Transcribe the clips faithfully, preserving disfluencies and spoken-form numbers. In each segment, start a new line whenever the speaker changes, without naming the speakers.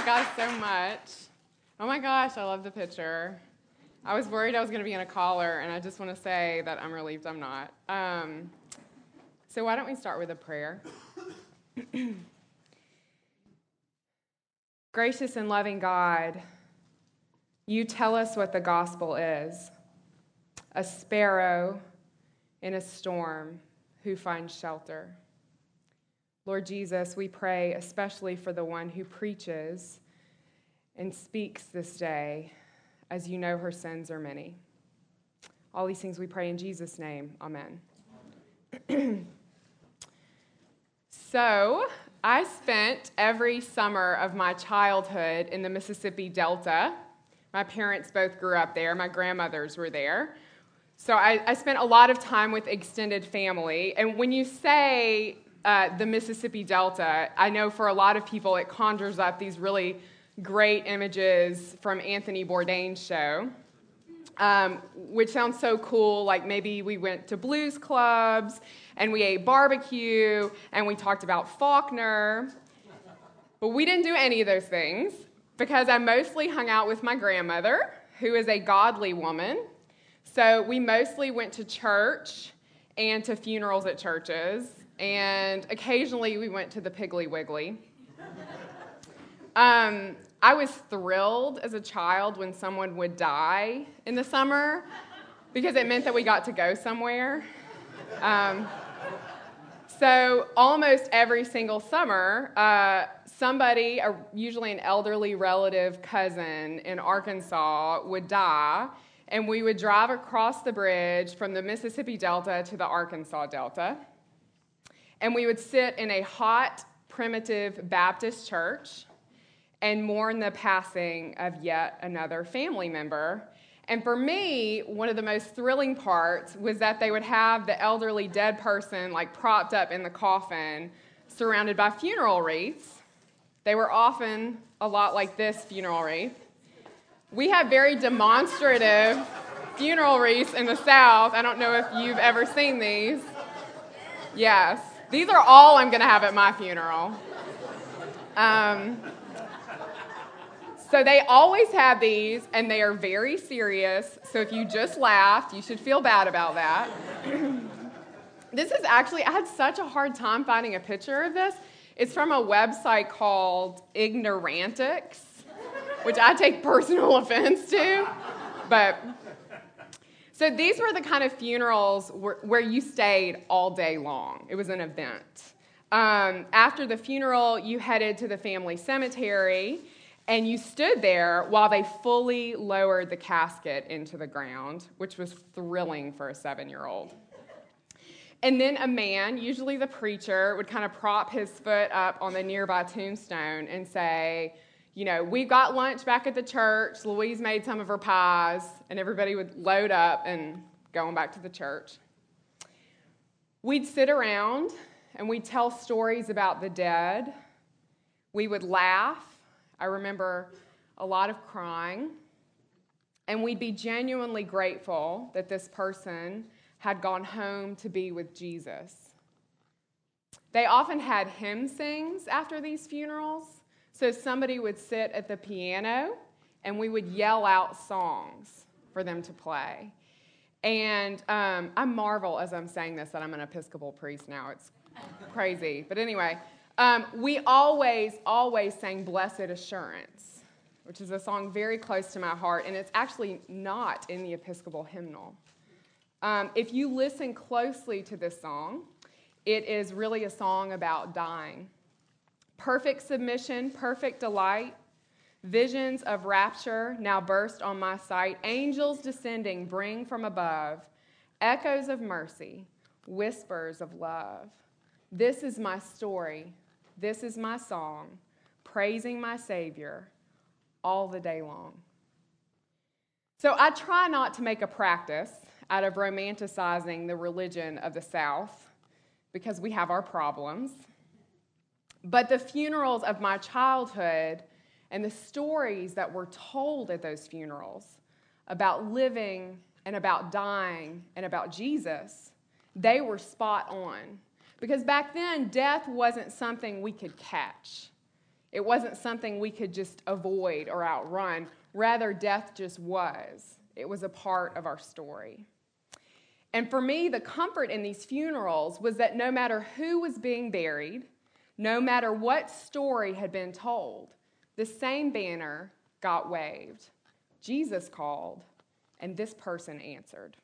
guys so much. Oh my gosh, I love the picture. I was worried I was going to be in a collar, and I just want to say that I'm relieved I'm not. Um, so why don't we start with a prayer? Gracious and loving God, you tell us what the gospel is. A sparrow in a storm who finds shelter. Lord Jesus, we pray especially for the one who preaches and speaks this day, as you know her sins are many. All these things we pray in Jesus' name. Amen. So, I spent every summer of my childhood in the Mississippi Delta. My parents both grew up there. My grandmothers were there. So I, I spent a lot of time with extended family. And when you say uh, the Mississippi Delta, I know for a lot of people it conjures up these really great images from Anthony Bourdain's show, um, which sounds so cool. Like maybe we went to blues clubs and we ate barbecue and we talked about Faulkner. But we didn't do any of those things because I mostly hung out with my grandmother, who is a godly woman. So we mostly went to church and to funerals at churches, and occasionally we went to the Piggly Wiggly. Um, I was thrilled as a child when someone would die in the summer because it meant that we got to go somewhere. Um, so almost every single summer, uh, somebody, uh, usually an elderly relative cousin in Arkansas, would die, and we would drive across the bridge from the Mississippi Delta to the Arkansas Delta, and we would sit in a hot, primitive Baptist church and mourn the passing of yet another family member. And for me, one of the most thrilling parts was that they would have the elderly dead person like propped up in the coffin, surrounded by funeral wreaths. They were often a lot like this funeral wreath. We have very demonstrative funeral wreaths in the South. I don't know if you've ever seen these. Yes. These are all I'm going to have at my funeral. Um, so they always have these, and they are very serious. So if you just laughed, you should feel bad about that. This is actually, I had such a hard time finding a picture of this. It's from a website called Ignorantics, which I take personal offense to. But so these were the kind of funerals where, where you stayed all day long. It was an event. Um, after the funeral, you headed to the family cemetery, and you stood there while they fully lowered the casket into the ground, which was thrilling for a seven-year-old. And then a man, usually the preacher, would kind of prop his foot up on the nearby tombstone and say, you know, we've got lunch back at the church. Louise made some of her pies, and everybody would load up and go on back to the church. We'd sit around, and we'd tell stories about the dead. We would laugh. I remember a lot of crying. And we'd be genuinely grateful that this person had gone home to be with Jesus. They often had hymn sings after these funerals. So somebody would sit at the piano, and we would yell out songs for them to play. And um, I marvel as I'm saying this that I'm an Episcopal priest now. It's crazy. But anyway, um, we always, always sang Blessed Assurance, which is a song very close to my heart, and it's actually not in the Episcopal hymnal. Um, if you listen closely to this song, it is really a song about dying. Perfect submission, perfect delight, visions of rapture now burst on my sight, angels descending bring from above, echoes of mercy, whispers of love. This is my story, this is my song, praising my Savior all the day long. So I try not to make a practice out of romanticizing the religion of the South because we have our problems. But the funerals of my childhood and the stories that were told at those funerals about living and about dying and about Jesus, they were spot on. Because back then, death wasn't something we could catch. It wasn't something we could just avoid or outrun. Rather, death just was. It was a part of our story. And for me, the comfort in these funerals was that no matter who was being buried, no matter what story had been told, the same banner got waved. Jesus called, and this person answered.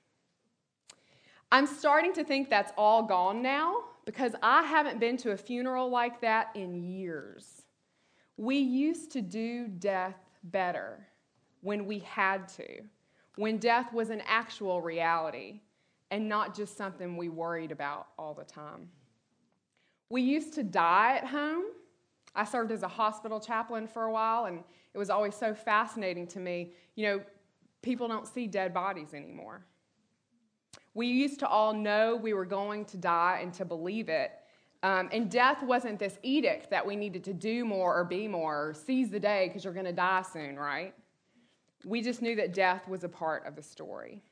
I'm starting to think that's all gone now because I haven't been to a funeral like that in years. We used to do death better when we had to, when death was an actual reality and not just something we worried about all the time. We used to die at home. I served as a hospital chaplain for a while, and it was always so fascinating to me. You know, people don't see dead bodies anymore. We used to all know we were going to die and to believe it. Um, and death wasn't this edict that we needed to do more or be more or seize the day because you're going to die soon, right? We just knew that death was a part of the story.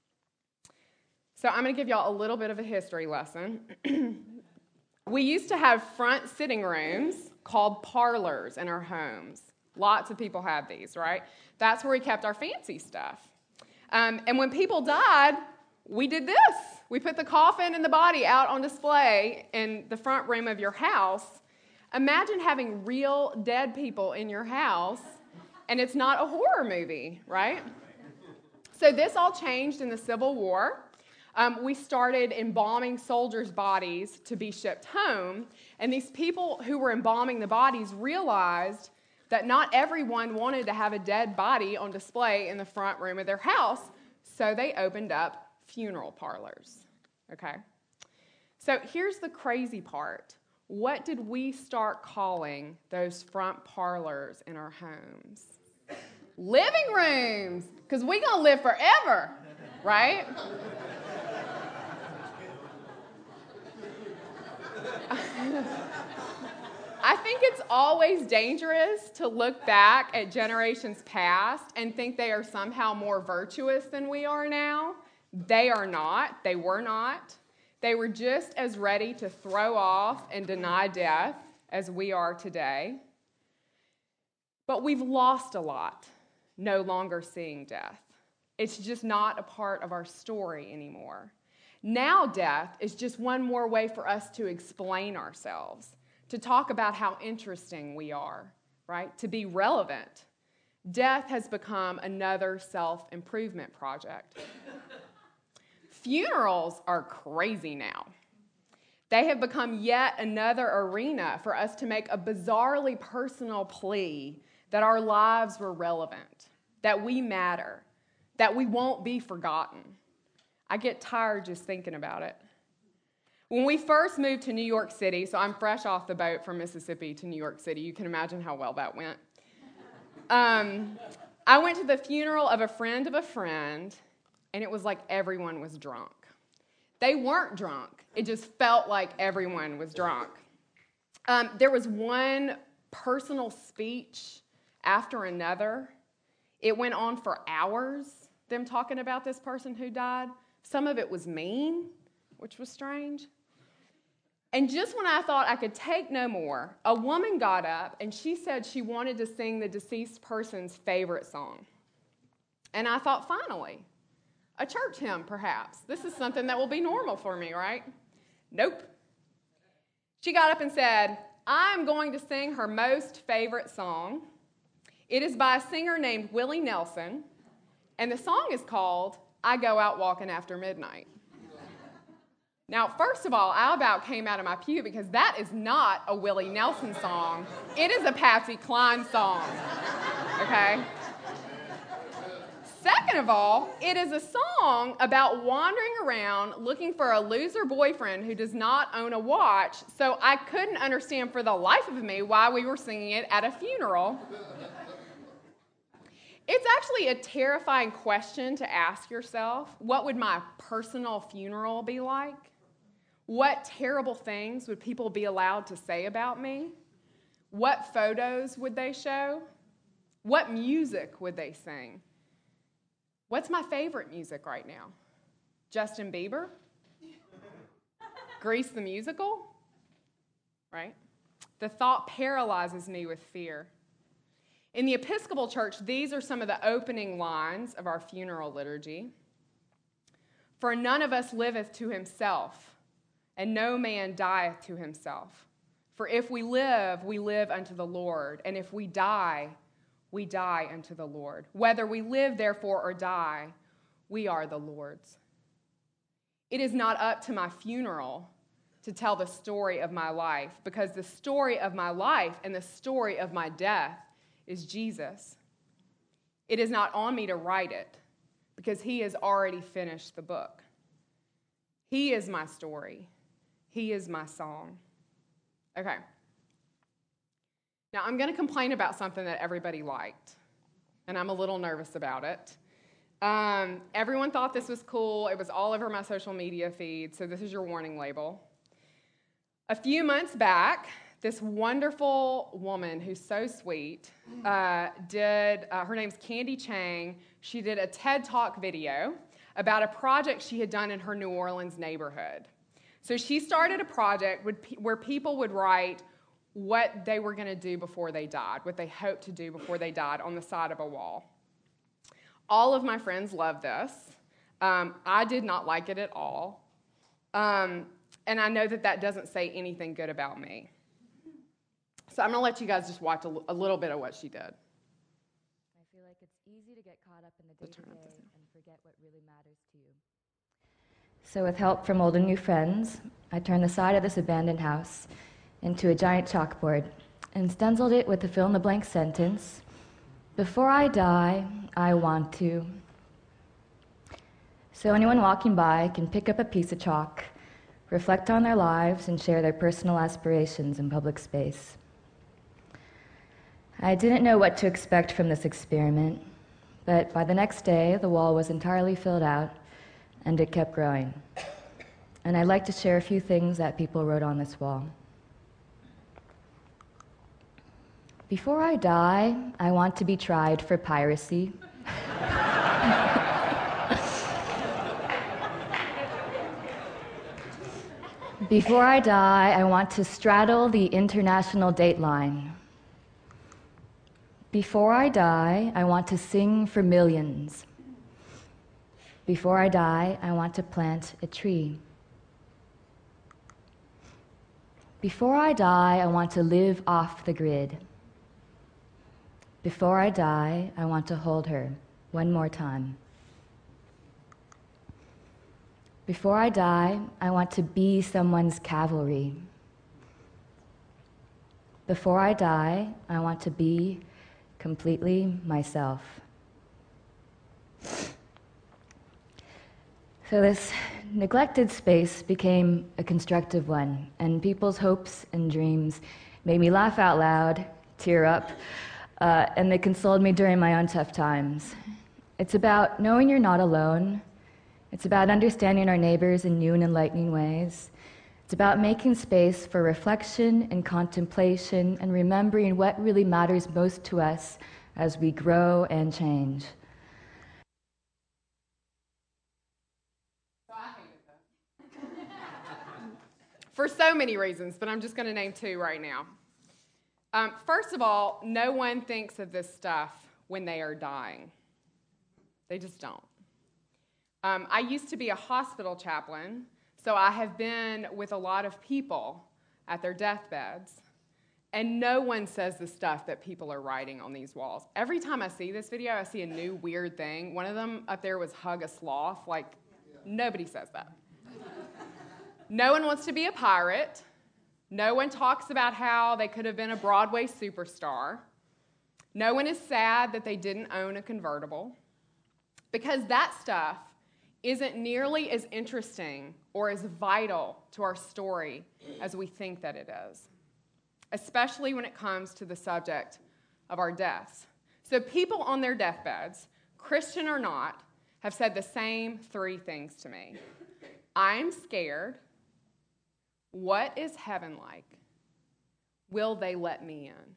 So I'm going to give y'all a little bit of a history lesson. We used to have front sitting rooms called parlors in our homes. Lots of people have these, right? That's where we kept our fancy stuff. Um, and when people died, we did this. We put the coffin and the body out on display in the front room of your house. Imagine having real dead people in your house, and it's not a horror movie, right? So this all changed in the Civil War. Um, we started embalming soldiers' bodies to be shipped home, and these people who were embalming the bodies realized that not everyone wanted to have a dead body on display in the front room of their house, so they opened up funeral parlors, okay? So here's the crazy part. What did we start calling those front parlors in our homes? Living rooms, because we're going to live forever, right? I think it's always dangerous to look back at generations past and think they are somehow more virtuous than we are now. They are not. They were not. They were just as ready to throw off and deny death as we are today. But we've lost a lot, no longer seeing death. It's just not a part of our story anymore. Now death is just one more way for us to explain ourselves, to talk about how interesting we are, right? To be relevant. Death has become another self-improvement project. Funerals are crazy now. They have become yet another arena for us to make a bizarrely personal plea that our lives were relevant, that we matter, that we won't be forgotten. I get tired just thinking about it. When we first moved to New York City, so I'm fresh off the boat from Mississippi to New York City. You can imagine how well that went. Um, I went to the funeral of a friend of a friend, and it was like everyone was drunk. They weren't drunk. It just felt like everyone was drunk. Um, there was one personal speech after another. It went on for hours, them talking about this person who died. Some of it was mean, which was strange. And just when I thought I could take no more, a woman got up and she said she wanted to sing the deceased person's favorite song. And I thought, finally, a church hymn, perhaps. This is something that will be normal for me, right? Nope. She got up and said, I'm going to sing her most favorite song. It is by a singer named Willie Nelson, and the song is called I Go Out Walking After Midnight. Now, first of all, I about came out of my pew because that is not a Willie Nelson song. It is a Patsy Cline song, okay? Second of all, it is a song about wandering around looking for a loser boyfriend who does not own a watch, so I couldn't understand for the life of me why we were singing it at a funeral. It's actually a terrifying question to ask yourself. What would my personal funeral be like? What terrible things would people be allowed to say about me? What photos would they show? What music would they sing? What's my favorite music right now? Justin Bieber? Grease the musical? Right? The thought paralyzes me with fear. In the Episcopal Church, these are some of the opening lines of our funeral liturgy. For none of us liveth to himself, and no man dieth to himself. For if we live, we live unto the Lord, and if we die, we die unto the Lord. Whether we live, therefore, or die, we are the Lord's. It is not up to my funeral to tell the story of my life, because the story of my life and the story of my death is Jesus. It is not on me to write it, because he has already finished the book. He is my story. He is my song. Okay. Now, I'm going to complain about something that everybody liked, and I'm a little nervous about it. Um, everyone thought this was cool. It was all over my social media feed, so this is your warning label. A few months back, this wonderful woman who's so sweet uh, did, uh, her name's Candy Chang. She did a TED Talk video about a project she had done in her New Orleans neighborhood. So she started a project where people would write what they were going to do before they died, what they hoped to do before they died on the side of a wall. All of my friends loved this. Um, I did not like it at all. Um, and I know that that doesn't say anything good about me. So I'm going to let you guys just watch a, l- a little bit of what she did.
I feel like it's easy to get caught up in the day-to-day and forget what really matters to you. So with help from old and new friends, I turned the side of this abandoned house into a giant chalkboard and stenciled it with the fill-in-the-blank sentence, "Before I die, I want to." So anyone walking by can pick up a piece of chalk, reflect on their lives, and share their personal aspirations in public space. I didn't know what to expect from this experiment, but by the next day, the wall was entirely filled out, and it kept growing. And I'd like to share a few things that people wrote on this wall. Before I die, I want to be tried for piracy. Before I die, I want to straddle the international dateline. Before I die, I want to sing for millions. Before I die, I want to plant a tree. Before I die, I want to live off the grid. Before I die, I want to hold her one more time. Before I die, I want to be someone's cavalry. Before I die, I want to be completely myself. So this neglected space became a constructive one, and people's hopes and dreams made me laugh out loud, tear up, uh, and they consoled me during my own tough times. It's about knowing you're not alone. It's about understanding our neighbors in new and enlightening ways. It's about making space for reflection and contemplation and remembering what really matters most to us as we grow and change.
For so many reasons, but I'm just going to name two right now. Um, first of all, no one thinks of this stuff when they are dying. They just don't. Um, I used to be a hospital chaplain, so I have been with a lot of people at their deathbeds, and no one says the stuff that people are writing on these walls. Every time I see this video, I see a new weird thing. One of them up there was hug a sloth. Like, nobody says that. No one wants to be a pirate. No one talks about how they could have been a Broadway superstar. No one is sad that they didn't own a convertible, because that stuff isn't nearly as interesting or as vital to our story as we think that it is, especially when it comes to the subject of our deaths. So people on their deathbeds, Christian or not, have said the same three things to me. I'm scared. What is heaven like? Will they let me in?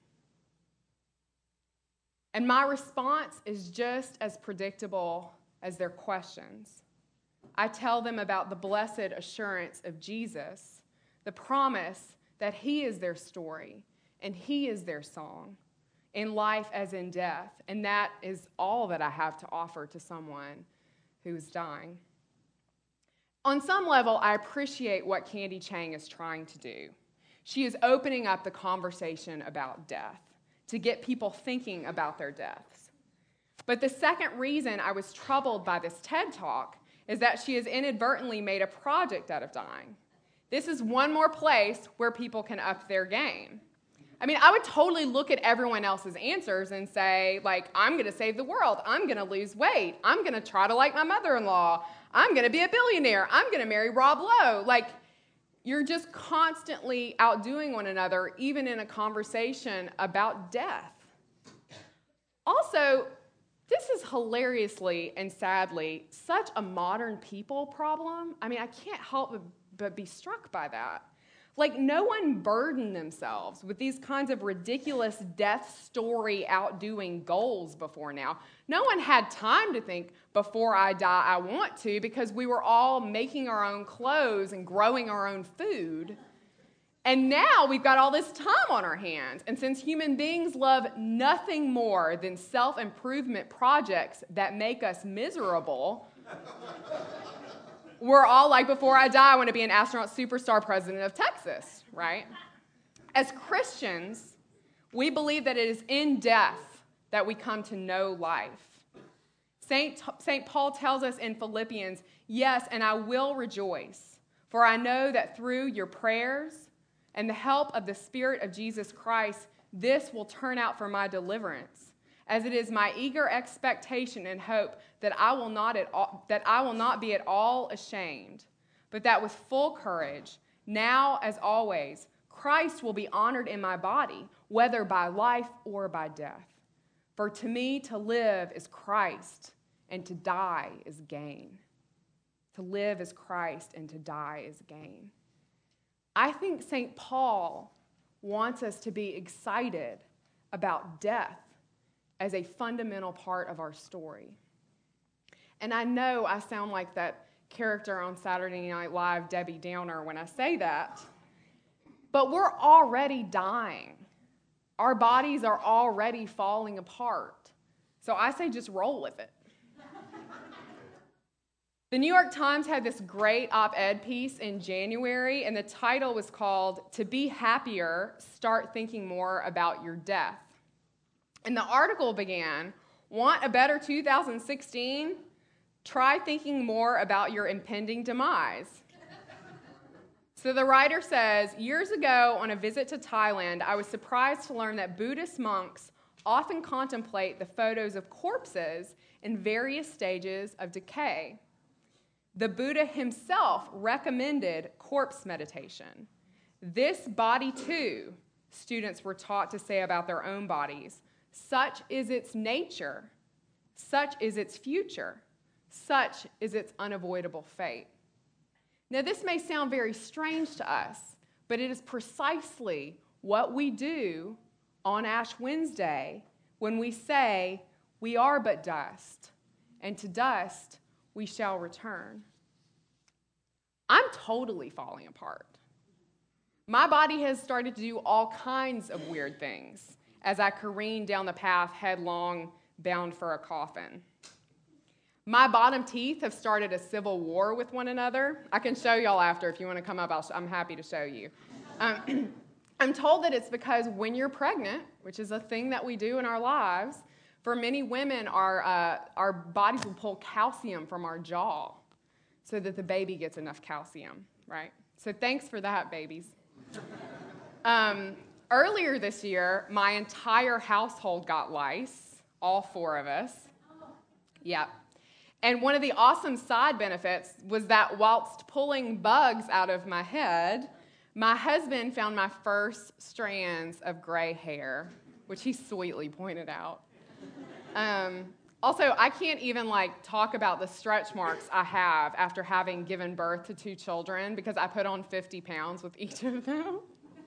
And my response is just as predictable as their questions. I tell them about the blessed assurance of Jesus, the promise that he is their story and he is their song, in life as in death. And that is all that I have to offer to someone who is dying. On some level, I appreciate what Candy Chang is trying to do. She is opening up the conversation about death to get people thinking about their deaths. But the second reason I was troubled by this TED Talk is that she has inadvertently made a project out of dying. This is one more place where people can up their game. I mean, I would totally look at everyone else's answers and say, like, I'm going to save the world. I'm going to lose weight. I'm going to try to like my mother-in-law. I'm going to be a billionaire. I'm going to marry Rob Lowe. Like, you're just constantly outdoing one another, even in a conversation about death. Also, this is hilariously and sadly such a modern people problem. I mean, I can't help but, but be struck by that. Like, no one burdened themselves with these kinds of ridiculous death story outdoing goals before now. No one had time to think, before I die, I want to, because we were all making our own clothes and growing our own food. And now we've got all this time on our hands. And since human beings love nothing more than self-improvement projects that make us miserable, we're all like, before I die, I want to be an astronaut superstar president of Texas, right? As Christians, we believe that it is in death that we come to know life. Saint, Saint Paul tells us in Philippians, yes, and I will rejoice, for I know that through your prayers and the help of the Spirit of Jesus Christ, this will turn out for my deliverance, as it is my eager expectation and hope that I will not at all, that I will not be at all ashamed, but that with full courage, now as always, Christ will be honored in my body, whether by life or by death. For to me to live is Christ, and to die is gain. To live is Christ, and to die is gain. I think Saint Paul wants us to be excited about death as a fundamental part of our story. And I know I sound like that character on Saturday Night Live, Debbie Downer, when I say that, but we're already dying. Our bodies are already falling apart. So I say just roll with it. The New York Times had this great op-ed piece in January, and the title was called, "To Be Happier, Start Thinking More About Your Death." And the article began, want a better two thousand sixteen? Try thinking more about your impending demise. So the writer says, years ago on a visit to Thailand, I was surprised to learn that Buddhist monks often contemplate the photos of corpses in various stages of decay. The Buddha himself recommended corpse meditation. This body too, students were taught to say about their own bodies, such is its nature, such is its future, such is its unavoidable fate. Now, this may sound very strange to us, but it is precisely what we do on Ash Wednesday when we say, we are but dust, and to dust we shall return. I'm totally falling apart. My body has started to do all kinds of weird things as I careen down the path headlong, bound for a coffin. My bottom teeth have started a civil war with one another. I can show y'all after if you want to come up. I'll sh- I'm happy to show you. Um, I'm told that it's because when you're pregnant, which is a thing that we do in our lives, for many women, our, uh, our bodies will pull calcium from our jaw so that the baby gets enough calcium, right? So thanks for that, babies. Um, earlier this year, my entire household got lice, all four of us. Yep. And one of the awesome side benefits was that whilst pulling bugs out of my head, my husband found my first strands of gray hair, which he sweetly pointed out. Um, also, I can't even like talk about the stretch marks I have after having given birth to two children because I put on fifty pounds with each of them.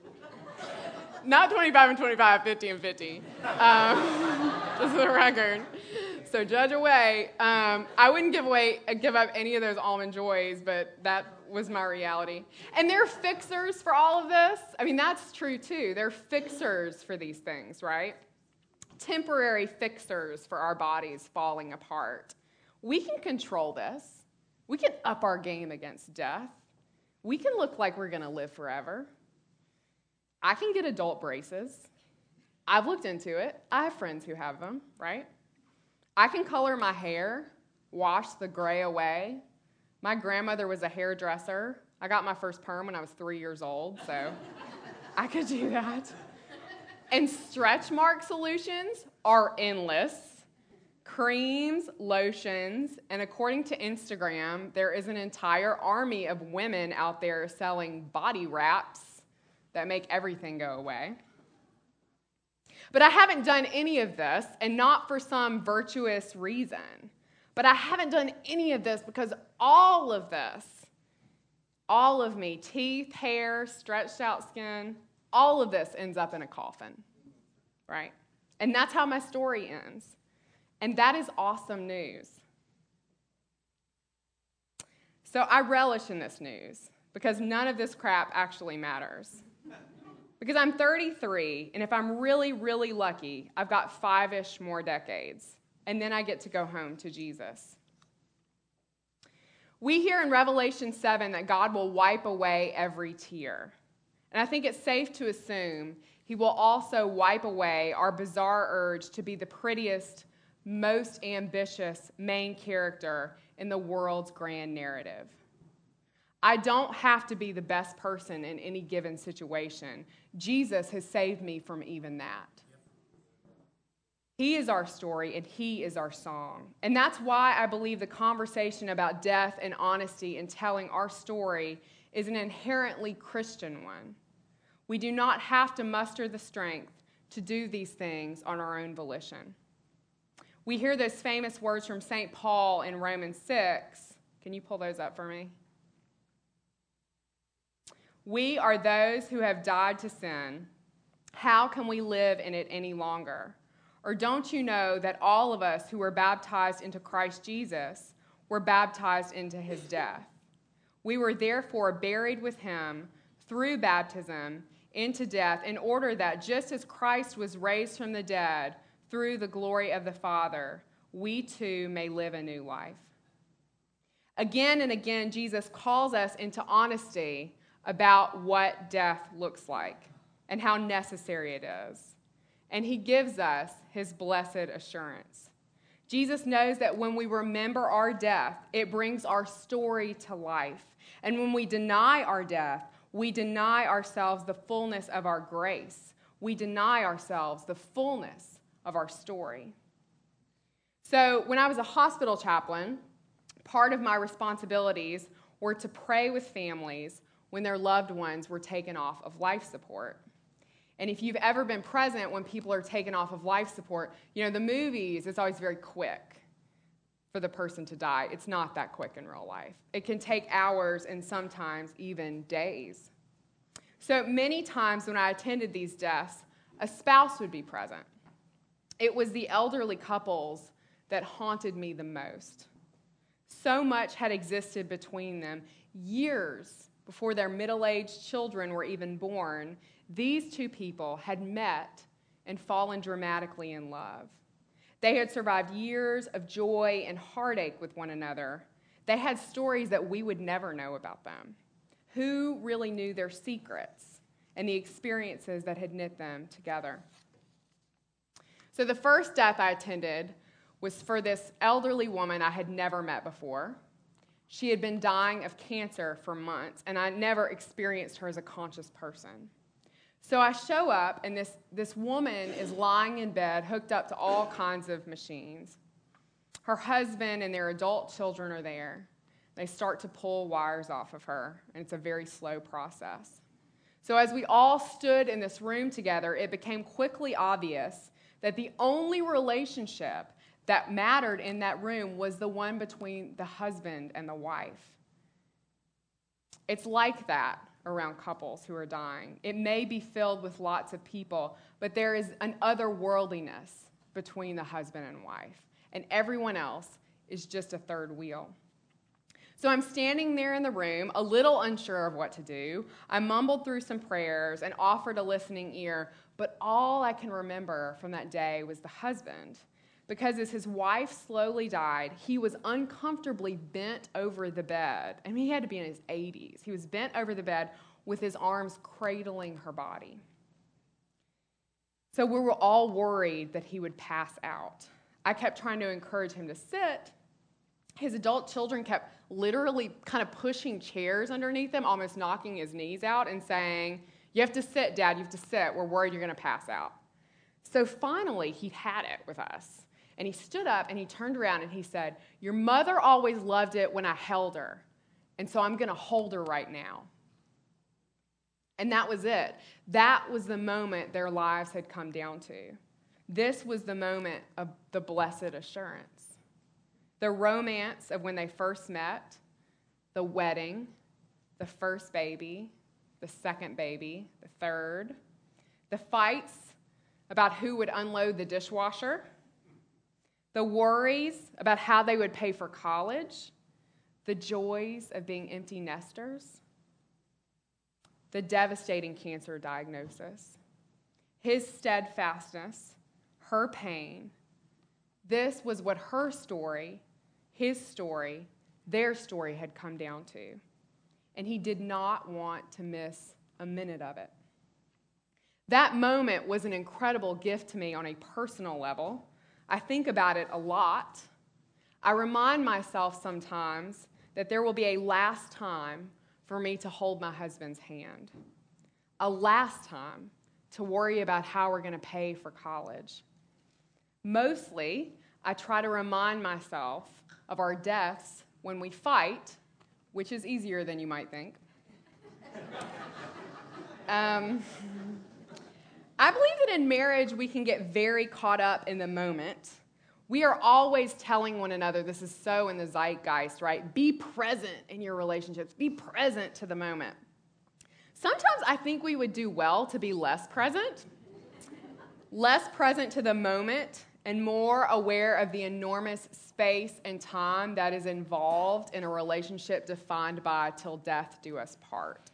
Not twenty-five and twenty-five, fifty and fifty. Um, just for the record. So judge away. Um, I wouldn't give away, give up any of those Almond Joys, but that was my reality. And they're fixers for all of this. I mean, that's true too. They're fixers for these things, right? Temporary fixers for our bodies falling apart. We can control this. We can up our game against death. We can look like we're going to live forever. I can get adult braces. I've looked into it. I have friends who have them, right? I can color my hair, wash the gray away. My grandmother was a hairdresser. I got my first perm when I was three years old, so I could do that. And stretch mark solutions are endless. Creams, lotions, and according to Instagram, there is an entire army of women out there selling body wraps that make everything go away. But I haven't done any of this, and not for some virtuous reason. But I haven't done any of this because all of this, all of me, teeth, hair, stretched out skin, all of this ends up in a coffin, right? And that's how my story ends. And that is awesome news. So I relish in this news because none of this crap actually matters. Because I'm thirty-three, and if I'm really, really lucky, I've got five-ish more decades. And then I get to go home to Jesus. We hear in Revelation seven that God will wipe away every tear. And I think it's safe to assume he will also wipe away our bizarre urge to be the prettiest, most ambitious main character in the world's grand narrative. I don't have to be the best person in any given situation. Jesus has saved me from even that. He is our story, and he is our song. And that's why I believe the conversation about death and honesty in telling our story is an inherently Christian one. We do not have to muster the strength to do these things on our own volition. We hear those famous words from Saint Paul in Romans six. Can you pull those up for me? We are those who have died to sin. How can we live in it any longer? Or don't you know that all of us who were baptized into Christ Jesus were baptized into his death? We were therefore buried with him through baptism into death, in order that just as Christ was raised from the dead through the glory of the Father, we too may live a new life. Again and again, Jesus calls us into honesty about what death looks like and how necessary it is. And he gives us his blessed assurance. Jesus knows that when we remember our death, it brings our story to life. And when we deny our death, we deny ourselves the fullness of our grace. We deny ourselves the fullness of our story. So when I was a hospital chaplain, part of my responsibilities were to pray with families when their loved ones were taken off of life support. And if you've ever been present when people are taken off of life support, you know, the movies, it's always very quick for the person to die. It's not that quick in real life. It can take hours and sometimes even days. So many times when I attended these deaths, a spouse would be present. It was the elderly couples that haunted me the most. So much had existed between them. Years before their middle-aged children were even born, these two people had met and fallen dramatically in love. They had survived years of joy and heartache with one another. They had stories that we would never know about them. Who really knew their secrets and the experiences that had knit them together? So the first death I attended was for this elderly woman I had never met before. She had been dying of cancer for months, and I never experienced her as a conscious person. So I show up, and this, this woman is lying in bed, hooked up to all kinds of machines. Her husband and their adult children are there. They start to pull wires off of her, and it's a very slow process. So as we all stood in this room together, it became quickly obvious that the only relationship that mattered in that room was the one between the husband and the wife. It's like that around couples who are dying. It may be filled with lots of people, but there is an otherworldliness between the husband and wife, and everyone else is just a third wheel. So I'm standing there in the room, a little unsure of what to do. I mumbled through some prayers and offered a listening ear, but all I can remember from that day was the husband. Because as his wife slowly died, he was uncomfortably bent over the bed. I mean, he had to be in his eighties. He was bent over the bed with his arms cradling her body. So we were all worried that he would pass out. I kept trying to encourage him to sit. His adult children kept literally kind of pushing chairs underneath him, almost knocking his knees out and saying, "You have to sit, Dad, you have to sit. We're worried you're going to pass out." So finally, he had it with us. And he stood up and he turned around and he said, "Your mother always loved it when I held her. And so I'm going to hold her right now." And that was it. That was the moment their lives had come down to. This was the moment of the blessed assurance. The romance of when they first met, the wedding, the first baby, the second baby, the third, the fights about who would unload the dishwasher, the worries about how they would pay for college, the joys of being empty nesters, the devastating cancer diagnosis, his steadfastness, her pain. This was what her story, his story, their story had come down to. And he did not want to miss a minute of it. That moment was an incredible gift to me on a personal level. I think about it a lot. I remind myself sometimes that there will be a last time for me to hold my husband's hand, a last time to worry about how we're going to pay for college. Mostly, I try to remind myself of our deaths when we fight, which is easier than you might think. um, I believe that in marriage, we can get very caught up in the moment. We are always telling one another, this is so in the zeitgeist, right? Be present in your relationships. Be present to the moment. Sometimes I think we would do well to be less present, less present to the moment, and more aware of the enormous space and time that is involved in a relationship defined by till death do us part.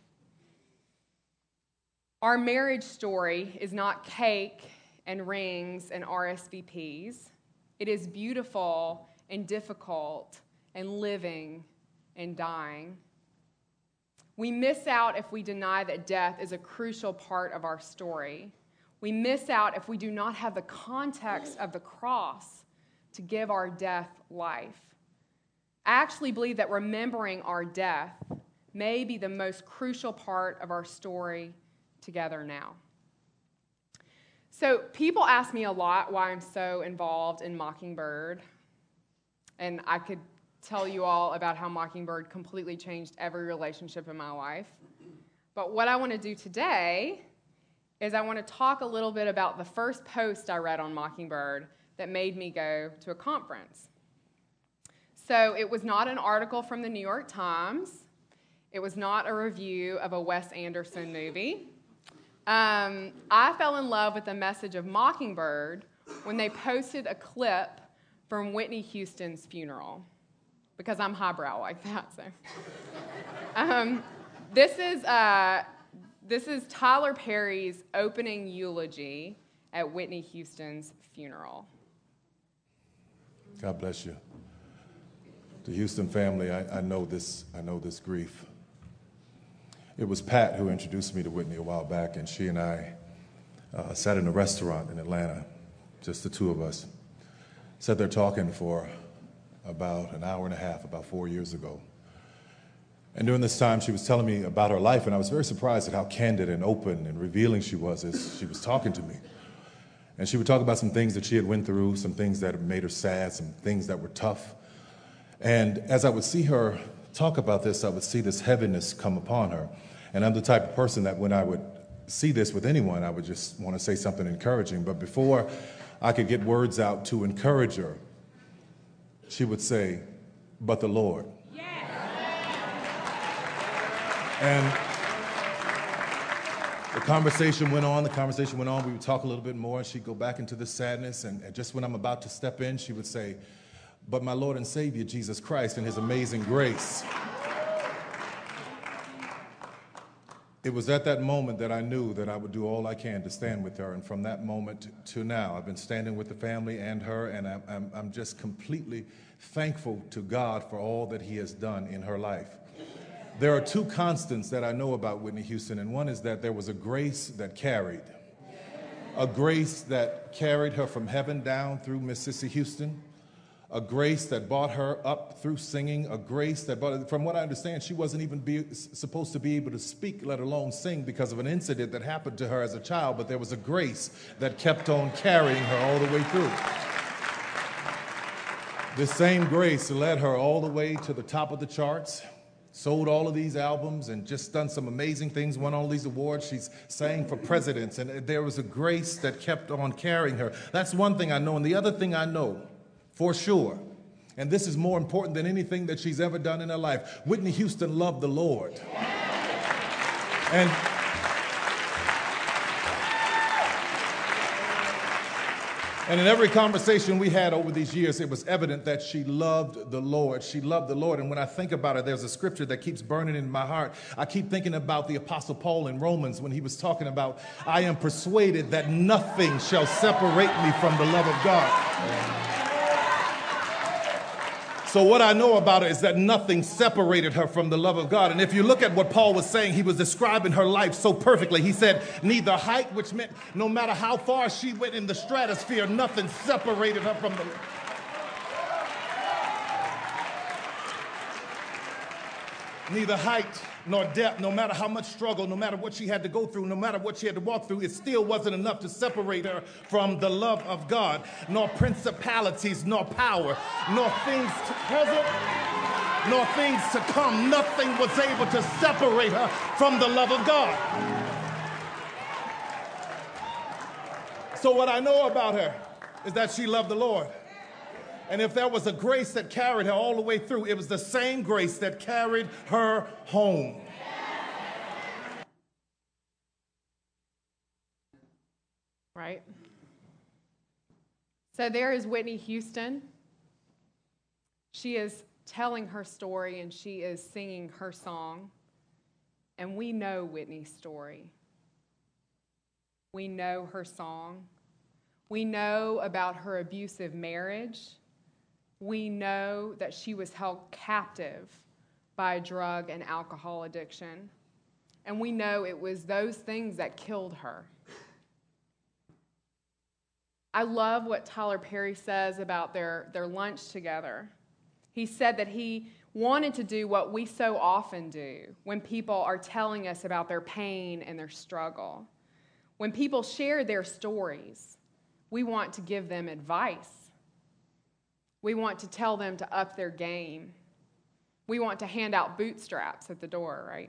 Our marriage story is not cake and rings and R S V Ps. It is beautiful and difficult and living and dying. We miss out if we deny that death is a crucial part of our story. We miss out if we do not have the context of the cross to give our death life. I actually believe that remembering our death may be the most crucial part of our story together now. So people ask me a lot why I'm so involved in Mockingbird, and I could tell you all about how Mockingbird completely changed every relationship in my life. But what I want to do today is I want to talk a little bit about the first post I read on Mockingbird that made me go to a conference. So it was not an article from the New York Times. It was not a review of a Wes Anderson movie. Um, I fell in love with the message of Mockingbird when they posted a clip from Whitney Houston's funeral, because I'm highbrow like that. So, um, this is uh, this is Tyler Perry's opening eulogy at Whitney Houston's funeral.
God bless you. The Houston family, I, I know this. I know this grief. It was Pat who introduced me to Whitney a while back, and she and I uh, sat in a restaurant in Atlanta, just the two of us. Sat there talking for about an hour and a half, about four years ago. And during this time, she was telling me about her life, and I was very surprised at how candid and open and revealing she was as she was talking to me. And she would talk about some things that she had went through, some things that made her sad, some things that were tough. And as I would see her talk about this, I would see this heaviness come upon her. And I'm the type of person that when I would see this with anyone, I would just want to say something encouraging. But before I could get words out to encourage her, she would say, "But the Lord." Yeah. And the conversation went on, the conversation went on. We would talk a little bit more, and she'd go back into the sadness. And, and just when I'm about to step in, she would say, but my Lord and Savior, Jesus Christ, and his amazing grace. It was at that moment that I knew that I would do all I can to stand with her. And from that moment to now, I've been standing with the family and her, and I'm, I'm, I'm just completely thankful to God for all that he has done in her life. There are two constants that I know about Whitney Houston, and one is that there was a grace that carried. A grace that carried her from heaven down through Miss Cissy Houston. A grace that brought her up through singing, a grace that brought her, from what I understand, she wasn't even be, supposed to be able to speak, let alone sing, because of an incident that happened to her as a child, but there was a grace that kept on carrying her all the way through. This same grace led her all the way to the top of the charts, sold all of these albums, and just done some amazing things, won all these awards. She's sang for presidents, and there was a grace that kept on carrying her. That's one thing I know, and the other thing I know, for sure, and this is more important than anything that she's ever done in her life, Whitney Houston loved the Lord. And, and in every conversation we had over these years, it was evident that she loved the Lord. She loved the Lord. And when I think about it, there's a scripture that keeps burning in my heart. I keep thinking about the Apostle Paul in Romans when he was talking about, I am persuaded that nothing shall separate me from the love of God. So what I know about her is that nothing separated her from the love of God. And if you look at what Paul was saying, he was describing her life so perfectly. He said, neither height, which meant no matter how far she went in the stratosphere, nothing separated her from the love. Neither height nor depth, no matter how much struggle, no matter what she had to go through, no matter what she had to walk through, it still wasn't enough to separate her from the love of God, nor principalities, nor power, nor things to present, nor things to come. Nothing was able to separate her from the love of God. So what I know about her is that she loved the Lord. And if there was a grace that carried her all the way through, it was the same grace that carried her home.
Right? So there is Whitney Houston. She is telling her story and she is singing her song. And we know Whitney's story. We know her song. We know about her abusive marriage. We know that she was held captive by drug and alcohol addiction. And we know it was those things that killed her. I love what Tyler Perry says about their, their lunch together. He said that he wanted to do what we so often do when people are telling us about their pain and their struggle. When people share their stories, we want to give them advice. We want to tell them to up their game. We want to hand out bootstraps at the door, right?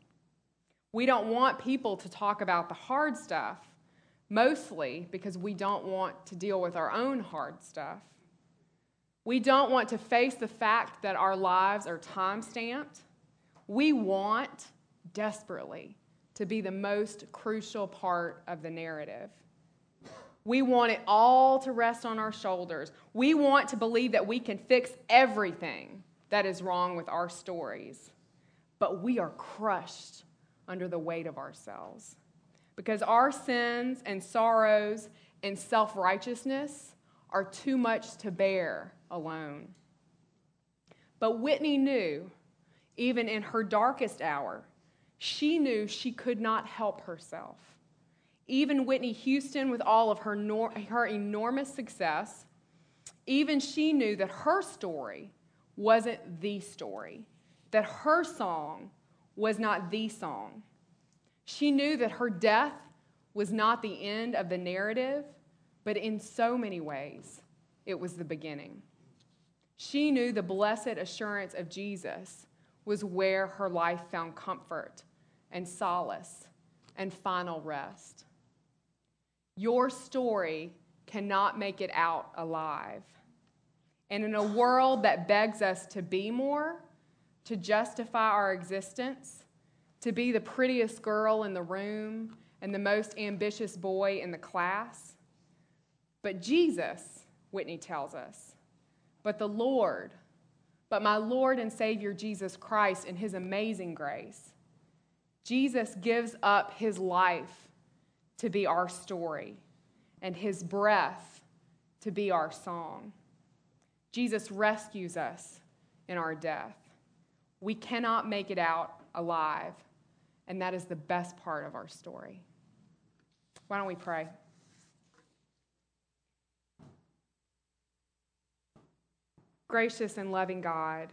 We don't want people to talk about the hard stuff, mostly because we don't want to deal with our own hard stuff. We don't want to face the fact that our lives are time-stamped. We want, desperately, to be the most crucial part of the narrative. We want it all to rest on our shoulders. We want to believe that we can fix everything that is wrong with our stories. But we are crushed under the weight of ourselves because our sins and sorrows and self-righteousness are too much to bear alone. But Whitney knew, even in her darkest hour, she knew she could not help herself. Even Whitney Houston, with all of her, nor- her enormous success, even she knew that her story wasn't the story, that her song was not the song. She knew that her death was not the end of the narrative, but in so many ways, it was the beginning. She knew the blessed assurance of Jesus was where her life found comfort and solace and final rest. Your story cannot make it out alive. And in a world that begs us to be more, to justify our existence, to be the prettiest girl in the room and the most ambitious boy in the class, but Jesus, Whitney tells us, but the Lord, but my Lord and Savior Jesus Christ in his amazing grace. Jesus gives up his life to be our story and his breath to be our song. Jesus rescues us in our death. We cannot make it out alive, and that is the best part of our story. Why don't we pray? Gracious and loving God,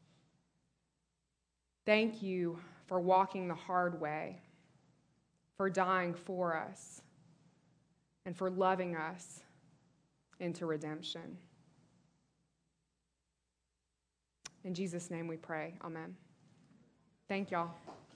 thank you for walking the hard way, for dying for us, and for loving us into redemption. In Jesus' name we pray. Amen. Thank y'all.